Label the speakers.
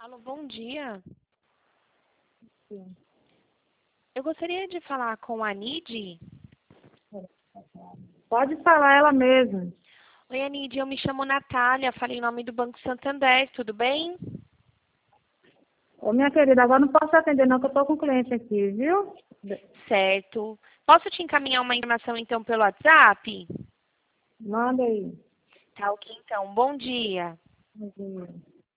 Speaker 1: Alô, bom dia.
Speaker 2: Sim.
Speaker 1: Eu gostaria de falar com a Nide.
Speaker 2: Pode falar ela mesma.
Speaker 1: Oi, Nide, eu me chamo Natália, falei em nome do Banco Santander, tudo bem?
Speaker 2: Ô, minha querida, agora não posso atender não, que eu tô com cliente aqui, viu?
Speaker 1: Certo. Posso te encaminhar uma informação, então, pelo WhatsApp?
Speaker 2: Manda aí.
Speaker 1: Tá ok, então. Bom dia.
Speaker 2: Bom dia.